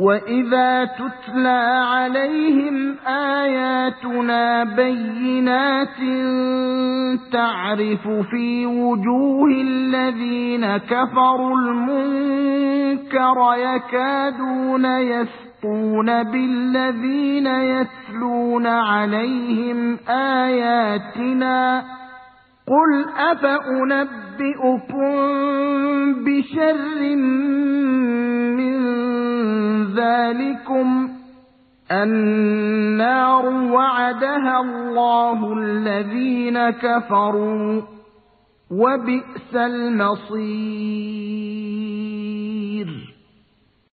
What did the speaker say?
وَإِذَا تُتْلَى عَلَيْهِمْ آيَاتُنَا بَيِّنَاتٍ تَعْرِفُ فِي وُجُوهِ الَّذِينَ كَفَرُوا الْمُنكَرَ يَكَادُونَ يَسْطُونَ بِالَّذِينَ يَتْلُونَ عَلَيْهِمْ آيَاتِنَا قُلْ أَفَأُنَبِّئُكُم بِشَرٍّ مِّن ذَٰلِكُمْ النَّارُ وَعَدَهَا اللَّهُ الَّذِينَ كَفَرُوا ۖ وَبِئْسَ الْمَصِيرُ.